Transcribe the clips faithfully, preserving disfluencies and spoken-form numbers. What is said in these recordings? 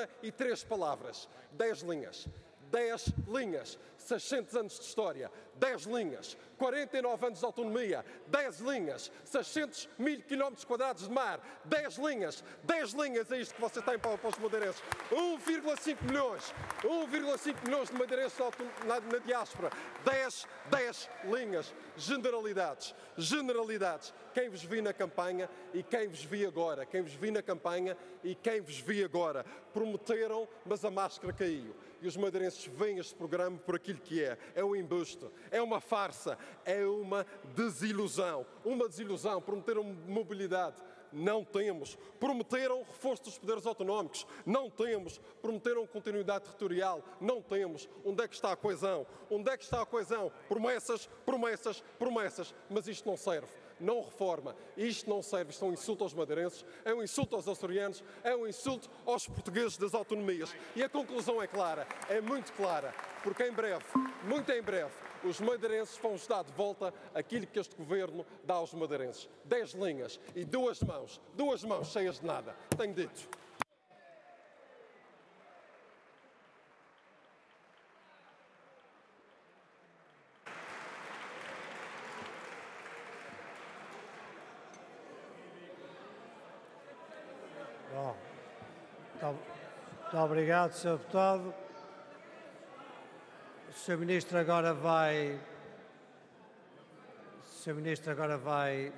e três palavras. dez linhas. dez linhas. seiscentos anos de história. dez linhas. quarenta e nove anos de autonomia. dez linhas. seiscentos mil quilómetros quadrados de mar. dez linhas. dez linhas é isto que vocês têm para, para os madeirenses. um vírgula cinco milhões. um vírgula cinco milhões de madeirenses na, na diáspora. dez, dez linhas. Generalidades. Generalidades. Quem vos vi na campanha e quem vos vi agora. Quem vos vi na campanha e quem vos vi agora. Prometeram, mas a máscara caiu. E os madeirenses veem este programa por aquilo que é. É um embuste, é uma farsa, é uma desilusão. Uma desilusão. Prometeram mobilidade. Não temos. Prometeram reforço dos poderes autonómicos. Não temos. Prometeram continuidade territorial. Não temos. Onde é que está a coesão? Onde é que está a coesão? Promessas, promessas, promessas. Mas isto não serve. Não reforma. Isto não serve. Isto é um insulto aos madeirenses, é um insulto aos açorianos, é um insulto aos portugueses das autonomias. E a conclusão é clara, é muito clara, porque em breve, muito em breve, os madeirenses vão-nos dar de volta aquilo que este governo dá aos madeirenses. Dez linhas e duas mãos, duas mãos cheias de nada. Tenho dito. Bom, muito obrigado, senhor Deputado. O senhor Ministro agora vai... O senhor Ministro agora vai...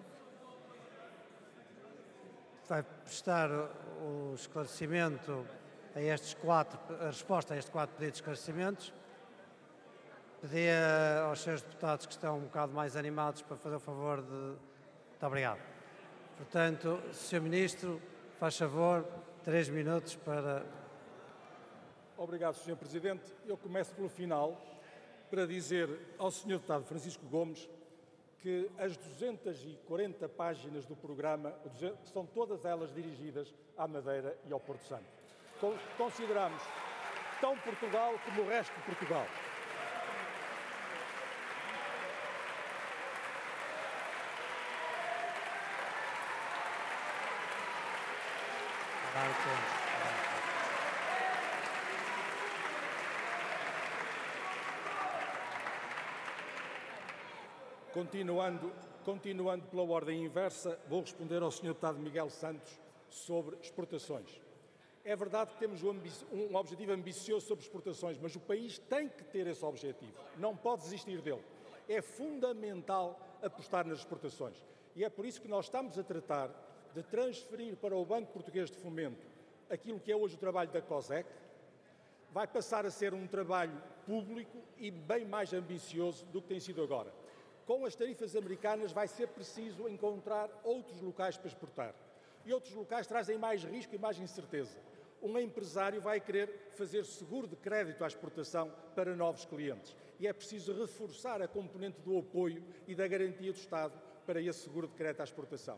vai prestar o esclarecimento a estes quatro... a resposta a estes quatro pedidos de esclarecimentos. Pedi aos senhores deputados que estão um bocado mais animados para fazer o favor de... Muito obrigado. Portanto, senhor Ministro, faz favor, três minutos para... Obrigado, senhor Presidente. Eu começo pelo final para dizer ao senhor Deputado Francisco Gomes que as duzentas e quarenta páginas do programa são todas elas dirigidas à Madeira e ao Porto Santo. Consideramos tão Portugal como o resto de Portugal. Continuando, continuando pela ordem inversa, vou responder ao senhor Deputado Miguel Santos sobre exportações. É verdade que temos um, um objetivo ambicioso sobre exportações, mas o país tem que ter esse objetivo, não pode desistir dele. É fundamental apostar nas exportações e é por isso que nós estamos a tratar de transferir para o Banco Português de Fomento aquilo que é hoje o trabalho da COSEC. Vai passar a ser um trabalho público e bem mais ambicioso do que tem sido agora. Com as tarifas americanas vai ser preciso encontrar outros locais para exportar. E outros locais trazem mais risco e mais incerteza. Um empresário vai querer fazer seguro de crédito à exportação para novos clientes. E é preciso reforçar a componente do apoio e da garantia do Estado para esse seguro de crédito à exportação.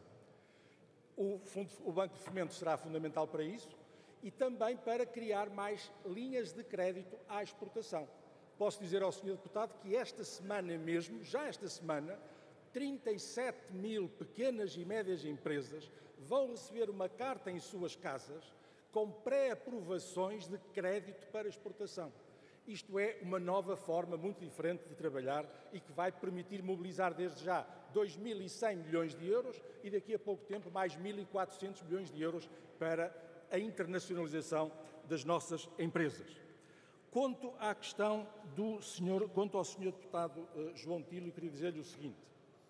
O, fundo, o Banco de Fomento será fundamental para isso e também para criar mais linhas de crédito à exportação. Posso dizer ao senhor Deputado que esta semana mesmo, já esta semana, trinta e sete mil pequenas e médias empresas vão receber uma carta em suas casas com pré-aprovações de crédito para exportação. Isto é uma nova forma muito diferente de trabalhar e que vai permitir mobilizar desde já dois mil e cem milhões de euros e daqui a pouco tempo mais mil e quatrocentos milhões de euros para a internacionalização das nossas empresas. Quanto à questão do senhor, quanto ao senhor Deputado uh, João Tilo, eu queria dizer-lhe o seguinte.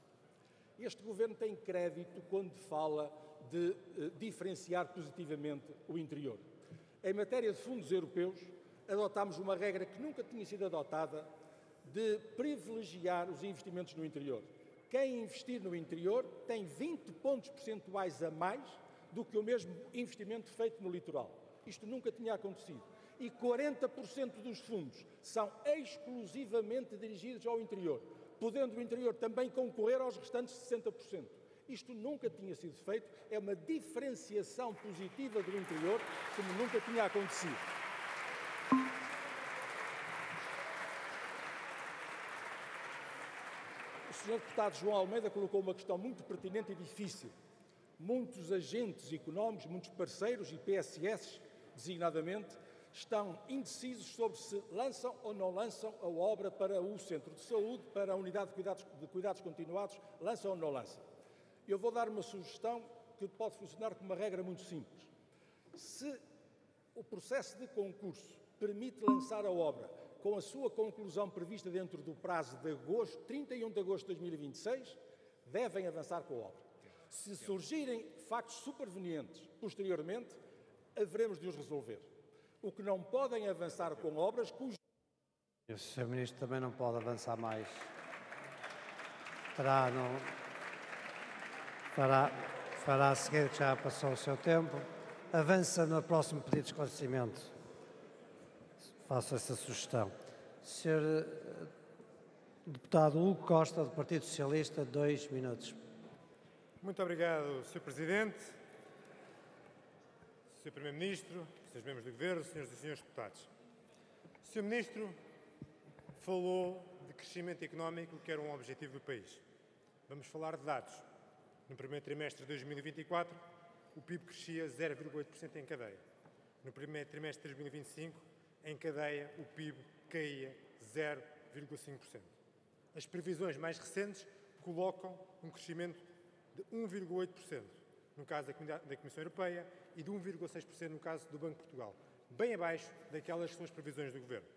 Este Governo tem crédito quando fala de uh, diferenciar positivamente o interior. Em matéria de fundos europeus, adotámos uma regra que nunca tinha sido adotada de privilegiar os investimentos no interior. Quem investir no interior tem vinte pontos percentuais a mais do que o mesmo investimento feito no litoral. Isto nunca tinha acontecido. E quarenta por cento dos fundos são exclusivamente dirigidos ao interior, podendo o interior também concorrer aos restantes sessenta por cento. Isto nunca tinha sido feito, é uma diferenciação positiva do interior como nunca tinha acontecido. O senhor Deputado João Almeida colocou uma questão muito pertinente e difícil. Muitos agentes económicos, muitos parceiros e P S S designadamente, estão indecisos sobre se lançam ou não lançam a obra para o Centro de Saúde, para a Unidade de Cuidados, de Cuidados Continuados, lançam ou não lançam. Eu vou dar uma sugestão que pode funcionar como uma regra muito simples. Se o processo de concurso permite lançar a obra com a sua conclusão prevista dentro do prazo de agosto, trinta e um de agosto de dois mil e vinte e seis, devem avançar com a obra. Se surgirem factos supervenientes posteriormente, haveremos de os resolver. O que não podem avançar com obras cujo... E o senhor Ministro também não pode avançar mais. Terá, não... Fará, fará a seguir, que já passou o seu tempo. Avança no próximo pedido de esclarecimento. Faço essa sugestão. senhor Deputado Hugo Costa, do Partido Socialista, dois minutos. Muito obrigado, senhor Presidente, senhor Primeiro-Ministro, senhores membros do Governo, senhoras e senhores deputados. O senhor Ministro falou de crescimento económico, que era um objetivo do país. Vamos falar de dados. No primeiro trimestre de dois mil e vinte e quatro, o P I B crescia zero vírgula oito por cento em cadeia. No primeiro trimestre de dois mil e vinte e cinco, em cadeia, o P I B caía zero vírgula cinco por cento. As previsões mais recentes colocam um crescimento de um vírgula oito por cento no caso da Comissão Europeia e de um vírgula seis por cento no caso do Banco de Portugal, bem abaixo daquelas que são as previsões do Governo.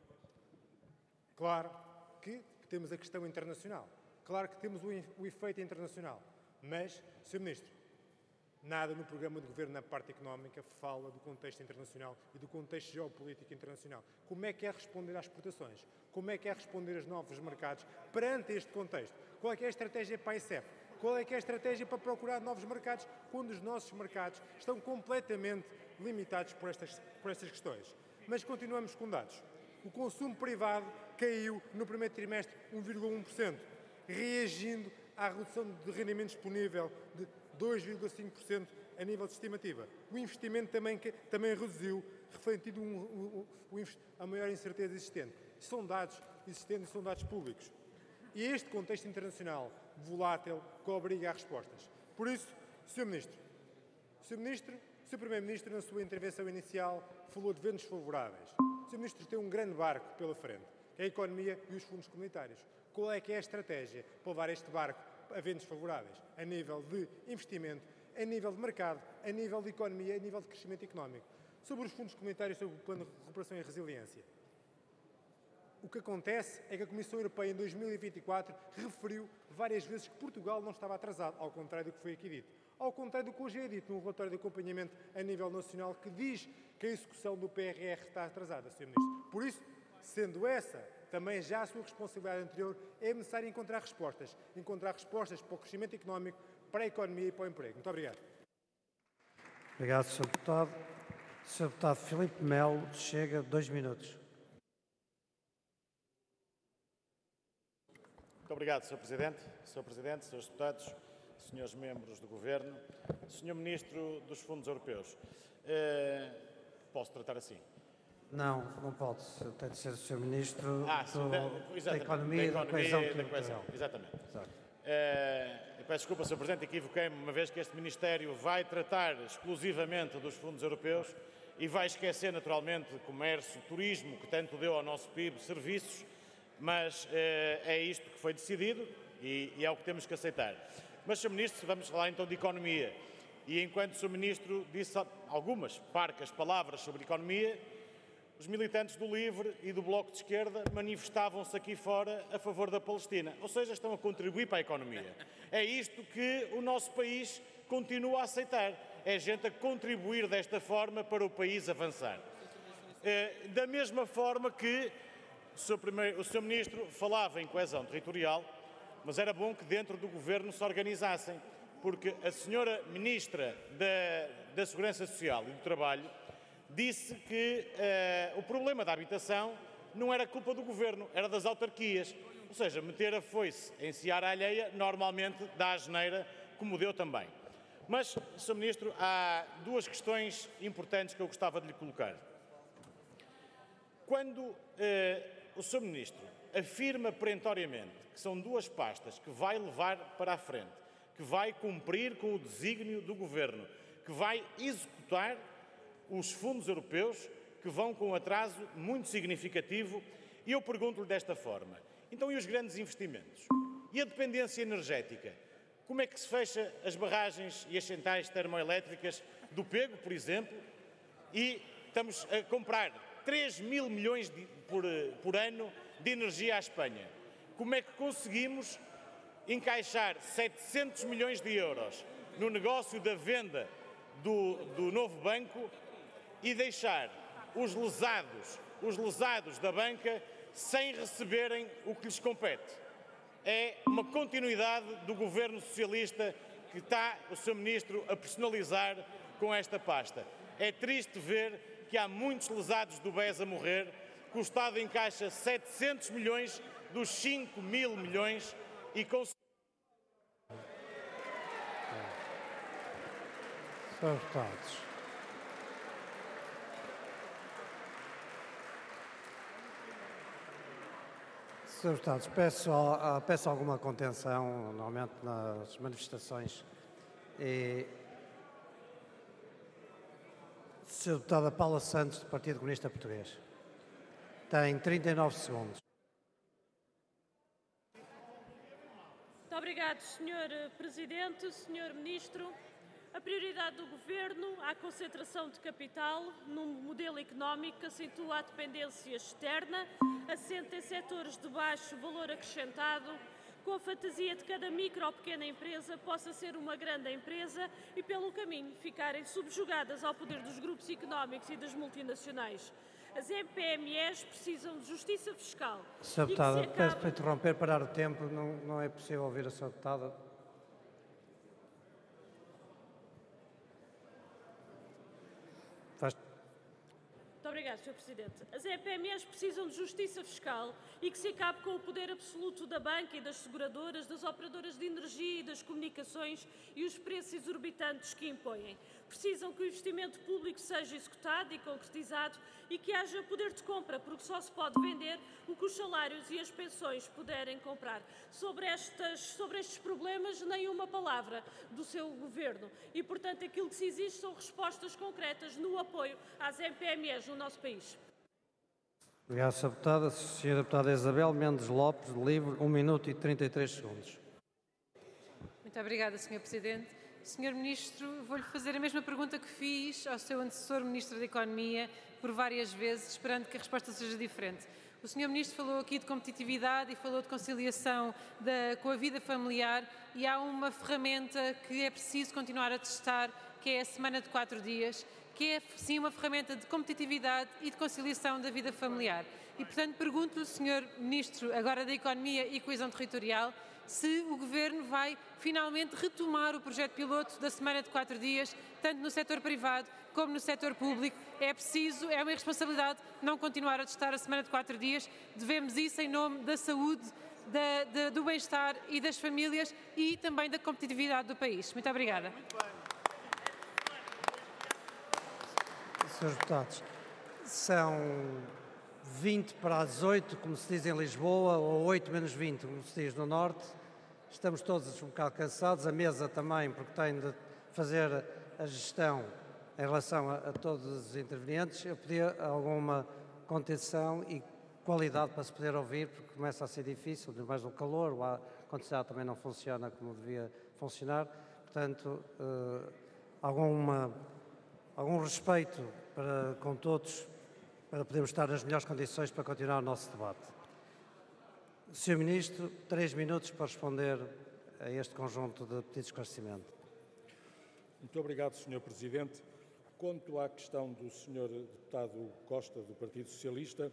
Claro que temos a questão internacional, claro que temos o efeito internacional, mas, senhor Ministro, nada no programa de Governo na parte económica fala do contexto internacional e do contexto geopolítico internacional. Como é que é responder às exportações? Como é que é responder aos novos mercados perante este contexto? Qual é que é a estratégia para a I C E P? Qual é que é a estratégia para procurar novos mercados quando os nossos mercados estão completamente limitados por estas, por estas questões? Mas continuamos com dados. O consumo privado caiu no primeiro trimestre um vírgula um por cento, reagindo à redução de rendimento disponível de dois vírgula cinco por cento a nível de estimativa. O investimento também, também reduziu, refletindo um, um, um, a maior incerteza existente. São dados existentes, são dados públicos. E este contexto internacional volátil que obriga a respostas. Por isso, senhor Ministro, senhor Ministro, senhor Primeiro-Ministro, na sua intervenção inicial, falou de ventos favoráveis. O senhor Ministro tem um grande barco pela frente, que é a economia e os fundos comunitários. Qual é que é a estratégia para levar este barco a ventos favoráveis? A nível de investimento, a nível de mercado, a nível de economia, a nível de crescimento económico. Sobre os fundos comunitários, sobre o Plano de Recuperação e Resiliência. O que acontece é que a Comissão Europeia, em dois mil e vinte e quatro, referiu várias vezes que Portugal não estava atrasado, ao contrário do que foi aqui dito. Ao contrário do que hoje é dito num relatório de acompanhamento a nível nacional que diz que a execução do P R R está atrasada, senhor Ministro. Por isso, sendo essa também já a sua responsabilidade anterior, é necessário encontrar respostas. Encontrar respostas para o crescimento económico, para a economia e para o emprego. Muito obrigado. Obrigado, senhor Deputado. senhor Deputado Filipe Melo, chega, dois minutos. Muito obrigado, senhor Presidente, senhor Presidente, senhores Deputados, senhores Membros do Governo, senhor Ministro dos Fundos Europeus. Eh, posso tratar assim? Não, não pode. Tem de ser o senhor Ministro ah, do, da, da, Economia e da Coesão Territorial. Exatamente. Eh, eu peço desculpa, senhor Presidente, equivoquei-me, uma vez que este Ministério vai tratar exclusivamente dos fundos europeus e vai esquecer, naturalmente, comércio, turismo, que tanto deu ao nosso P I B, serviços, mas eh, é isto que foi decidido e, e é o que temos que aceitar. Mas, senhor Ministro, vamos falar então de economia. E enquanto o senhor Ministro disse algumas parcas palavras sobre economia, os militantes do LIVRE e do Bloco de Esquerda manifestavam-se aqui fora a favor da Palestina. Ou seja, estão a contribuir para a economia. É isto que o nosso país continua a aceitar. É gente a contribuir desta forma para o país avançar. Eh, da mesma forma que O senhor, primeiro, o senhor Ministro falava em coesão territorial, mas era bom que dentro do Governo se organizassem, porque a senhora Ministra da, da Segurança Social e do Trabalho disse que uh, o problema da habitação não era culpa do Governo, era das autarquias. Ou seja, meter a foice em seara alheia normalmente dá asneira, como deu também. Mas, senhor Ministro, há duas questões importantes que eu gostava de lhe colocar. Quando uh, o senhor Ministro afirma perentoriamente que são duas pastas que vai levar para a frente, que vai cumprir com o desígnio do Governo, que vai executar, os fundos europeus, que vão com um atraso muito significativo. E eu pergunto-lhe desta forma, então e os grandes investimentos? E a dependência energética? Como é que se fecha as barragens e as centrais termoelétricas do Pego, por exemplo, e estamos a comprar três mil milhões de, por, por ano de energia à Espanha? Como é que conseguimos encaixar setecentos milhões de euros no negócio da venda do, do novo banco e deixar os lesados, os lesados da banca sem receberem o que lhes compete? É uma continuidade do governo socialista que está o seu Ministro a personalizar com esta pasta. É triste ver que há muitos lesados do B E S a morrer, que o Estado encaixa setecentos milhões dos cinco mil milhões e consegue... Senhores deputados, Senhores deputados, peço, peço alguma contenção, normalmente nas manifestações. E... Senhora Deputada Paula Santos, do Partido Comunista Português, tem trinta e nove segundos. Muito obrigado, senhor Presidente, senhor Ministro. A prioridade do Governo à concentração de capital num modelo económico que acentua a dependência externa, assenta em setores de baixo valor acrescentado, com a fantasia de que cada micro ou pequena empresa possa ser uma grande empresa e, pelo caminho, ficarem subjugadas ao poder dos grupos económicos e das multinacionais. As M P M Es precisam de justiça fiscal. Senhora Deputada, acaba... peço para interromper, parar o tempo, não, não é possível ouvir a Senhora Deputada. Faz... Muito obrigada, senhor Presidente. As E P M Es precisam de justiça fiscal e que se acabe com o poder absoluto da banca e das seguradoras, das operadoras de energia e das comunicações e os preços exorbitantes que impõem. Precisam que o investimento público seja executado e concretizado e que haja poder de compra, porque só se pode vender o que os salários e as pensões puderem comprar. Sobre, estas, sobre estes problemas, nem uma palavra do seu Governo. E, portanto, aquilo que se exige são respostas concretas no apoio às M P M Es no nosso país. Obrigado, senhora Deputada. senhora Deputada Isabel Mendes Lopes, de Livre, um minuto e trinta e três segundos. Muito obrigada, senhor Presidente. senhor Ministro, vou-lhe fazer a mesma pergunta que fiz ao seu antecessor Ministro da Economia por várias vezes, esperando que a resposta seja diferente. O senhor Ministro falou aqui de competitividade e falou de conciliação da, com a vida familiar e há uma ferramenta que é preciso continuar a testar, que é a semana de quatro dias, que é sim uma ferramenta de competitividade e de conciliação da vida familiar. E, portanto, pergunto-lhe, senhor Ministro, agora da Economia e Coesão Territorial, se o Governo vai finalmente retomar o projeto piloto da semana de quatro dias, tanto no setor privado como no setor público. É preciso, é uma irresponsabilidade não continuar a testar a semana de quatro dias. Devemos isso em nome da saúde, da, da, do bem-estar e das famílias e também da competitividade do país. Muito obrigada. Senhores deputados, são vinte para as oito, como se diz em Lisboa, ou oito menos vinte, como se diz no Norte. Estamos todos um bocado cansados, a mesa também, porque tem de fazer a gestão em relação a, a todos os intervenientes. Eu pedia alguma contenção e qualidade para se poder ouvir, porque começa a ser difícil, mais o calor, o ar-condicionado também não funciona como devia funcionar. Portanto, eh, alguma, algum respeito para, com todos, para podermos estar nas melhores condições para continuar o nosso debate. senhor Ministro, três minutos para responder a este conjunto de pedidos de esclarecimento. Muito obrigado, senhor Presidente. Quanto à questão do senhor deputado Costa, do Partido Socialista,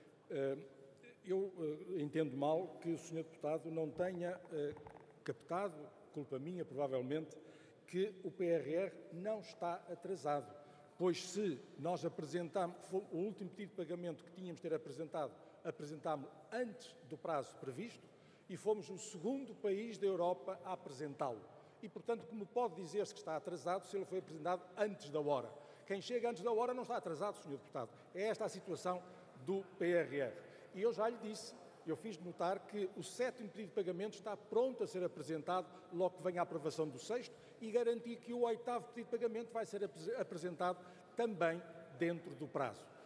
eu entendo mal que o senhor deputado não tenha captado, culpa minha provavelmente, que o P R R não está atrasado. Pois se nós apresentámos, o último pedido de pagamento que tínhamos de ter apresentado, apresentámos antes do prazo previsto e fomos o segundo país da Europa a apresentá-lo. E, portanto, como pode dizer-se que está atrasado se ele foi apresentado antes da hora? Quem chega antes da hora não está atrasado, senhor deputado. É esta a situação do P R R. E eu já lhe disse, eu fiz notar que o sétimo pedido de pagamento está pronto a ser apresentado logo que venha a aprovação do sexto e garanti que o oitavo pedido de pagamento vai ser ap apresentado também dentro do prazo.